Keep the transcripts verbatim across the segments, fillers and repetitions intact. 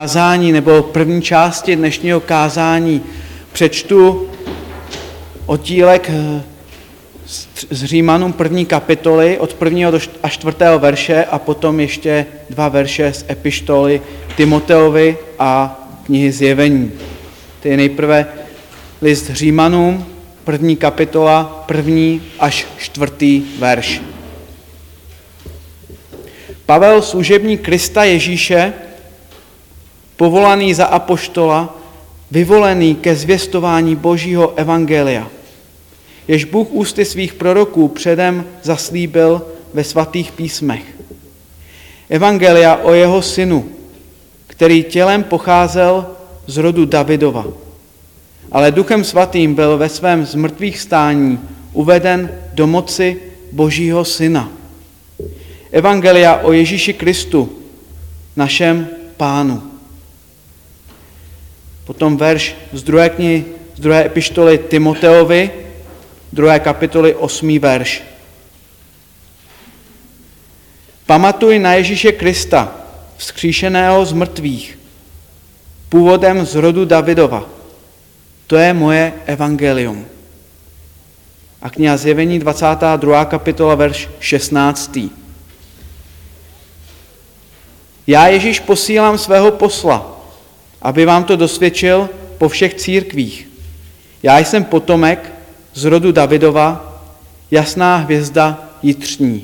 Kázání nebo první části dnešního kázání přečtu oddílek z Římanům první kapitoly od prvního až čtvrtého verše a potom ještě dva verše z epištoly Timoteovi a knihy Zjevení. To je nejprve list Římanům, první kapitola, první až čtvrtý verš. Pavel, služebník Krista Ježíše, povolaný za apoštola, vyvolený ke zvěstování Božího evangelia, jež Bůh ústy svých proroků předem zaslíbil ve svatých písmech. Evangelia o jeho synu, který tělem pocházel z rodu Davidova, ale duchem svatým byl ve svém zmrtvých stání uveden do moci Božího syna. Evangelia o Ježíši Kristu, našem Pánu. Potom verš z druhé knihy, z druhé epištoly Timoteovi, druhé kapitoly, osmý verš. Pamatuj na Ježíše Krista, vzkříšeného z mrtvých, původem z rodu Davidova. To je moje evangelium. A kniha Zjevení, dvacátá druhá kapitola, verš šestnáctý. Já, Ježíš, posílám svého posla, aby vám to dosvědčil po všech církvích. Já jsem potomek z rodu Davidova, jasná hvězda jitřní.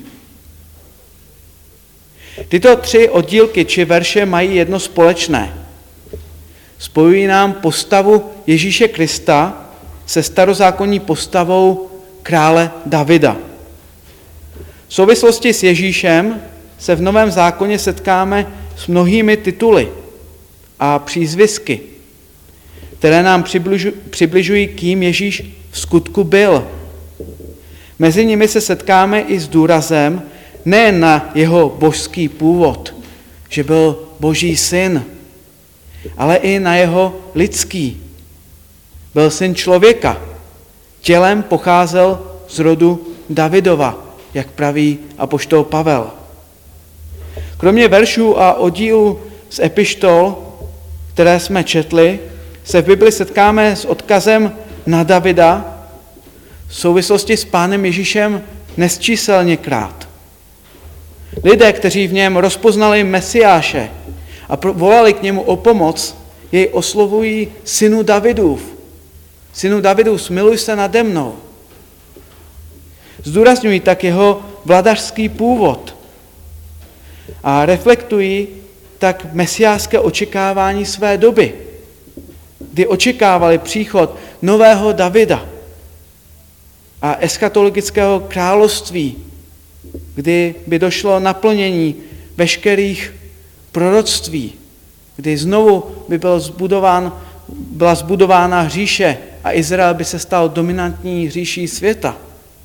Tyto tři oddílky či verše mají jedno společné. Spojují nám postavu Ježíše Krista se starozákonní postavou krále Davida. V souvislosti s Ježíšem se v Novém zákoně setkáme s mnohými tituly a přízvisky, které nám přibližují, kým Ježíš v skutku byl. Mezi nimi se setkáme i s důrazem nejen na jeho božský původ, že byl Boží syn, ale i na jeho lidský. Byl syn člověka, tělem pocházel z rodu Davidova, jak praví apoštol Pavel. Kromě veršů a oddílů z epištol, které jsme četli, se v Bibli setkáme s odkazem na Davida v souvislosti s Pánem Ježíšem nesčíselněkrát. Lidé, kteří v něm rozpoznali Mesiáše a volali k němu o pomoc, jej oslovují synu Davidův. Synu Davidův, smiluj se nade mnou. Zdůrazňují tak jeho vladařský původ a reflektují tak mesiášské očekávání své doby, kdy očekávali příchod nového Davida a eschatologického království, kdy by došlo naplnění veškerých proroctví, kdy znovu by byl zbudován, byla zbudována říše a Izrael by se stal dominantní říší světa.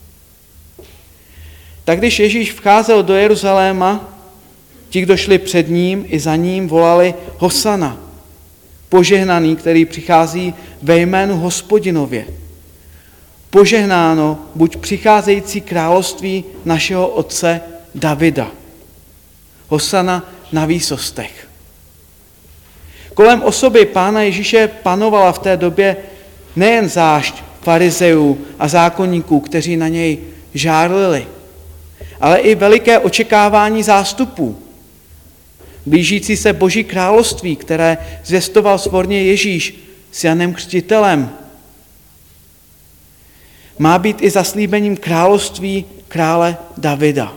Tak když Ježíš vcházel do Jeruzaléma, ti, kdo šli před ním i za ním, volali Hosana, požehnaný, který přichází ve jménu Hospodinově. Požehnáno buď přicházející království našeho otce Davida. Hosana na výsostech. Kolem osoby Pána Ježíše panovala v té době nejen zášť farizeů a zákonníků, kteří na něj žárlili, ale i veliké očekávání zástupů. Blížící se Boží království, které zvěstoval svorně Ježíš s Janem Křtitelem, má být i zaslíbením království krále Davida.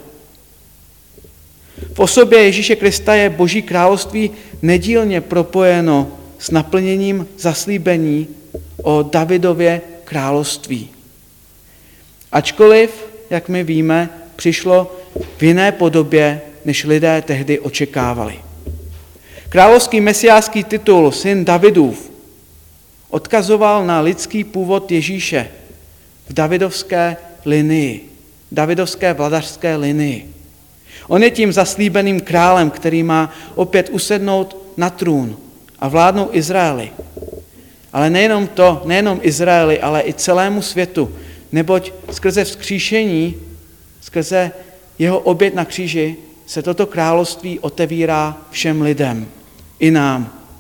V osobě Ježíše Krista je Boží království nedílně propojeno s naplněním zaslíbení o Davidově království. Ačkoliv, jak my víme, přišlo v jiné podobě, než lidé tehdy očekávali. Královský mesiášský titul syn Davidův odkazoval na lidský původ Ježíše v davidovské linii, davidovské vladařské linii. On je tím zaslíbeným králem, který má opět usednout na trůn a vládnout Izraeli. Ale nejenom to, nejenom Izraeli, ale i celému světu, neboť skrze vzkříšení, skrze jeho oběť na kříži se toto království otevírá všem lidem, i nám,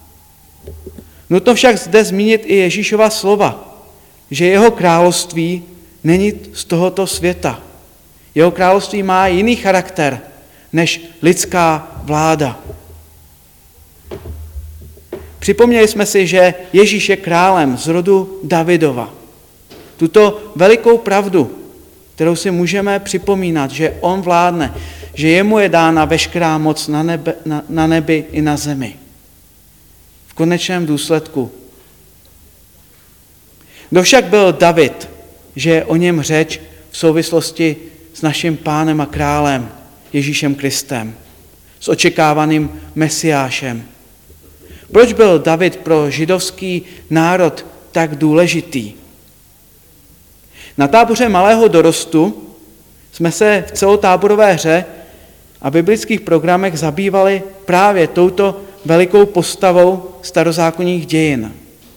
Nutno však zde zmínit i Ježíšova slova, že jeho království není z tohoto světa. Jeho království má jiný charakter než lidská vláda. Připomněli jsme si, že Ježíš je králem z rodu Davidova. Tuto velikou pravdu, kterou si můžeme připomínat, že on vládne, že jemu je dána veškerá moc na, nebe, na, na nebi i na zemi. V konečném důsledku. Kdo však byl David, že je o něm řeč v souvislosti s naším pánem a králem Ježíšem Kristem, s očekávaným Mesiášem? Proč byl David pro židovský národ tak důležitý? Na táboře malého dorostu jsme se v celotáborové hře a biblických programech zabývali právě touto velikou postavou starozákonních dějin.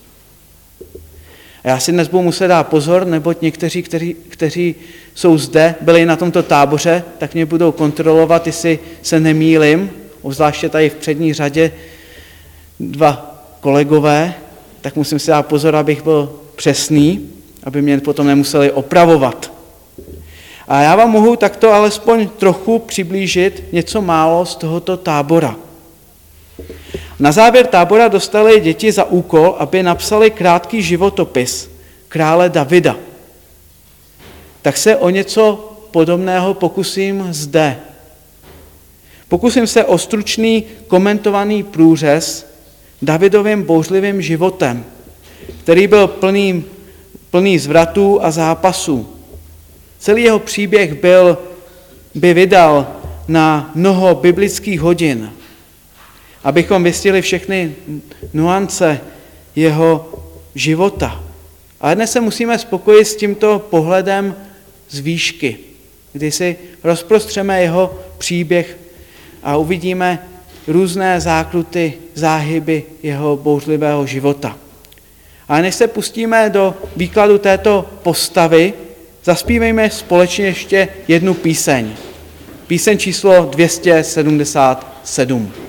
A já si dnes budu muset dát pozor, neboť někteří, kteří, kteří jsou zde, byli na tomto táboře, tak mě budou kontrolovat, jestli se nemýlim, obzvláště tady v přední řadě dva kolegové, tak musím si dát pozor, abych byl přesný, aby mě potom nemuseli opravovat. A já vám mohu takto alespoň trochu přiblížit něco málo z tohoto tábora. Na závěr tábora dostali děti za úkol, aby napsali krátký životopis krále Davida. Tak se o něco podobného pokusím zde. Pokusím se o stručný komentovaný průřez Davidovým bouřlivým životem, který byl plný, plný zvratů a zápasů. Celý jeho příběh byl, by vydal na mnoho biblických hodin, abychom vystihli všechny nuance jeho života. Ale dnes se musíme spokojit s tímto pohledem z výšky, kdy si rozprostřeme jeho příběh a uvidíme různé zákruty, záhyby jeho bouřlivého života. Ale než se pustíme do výkladu této postavy, zaspívejme společně ještě jednu píseň. Píseň číslo dvě stě sedmdesát sedm.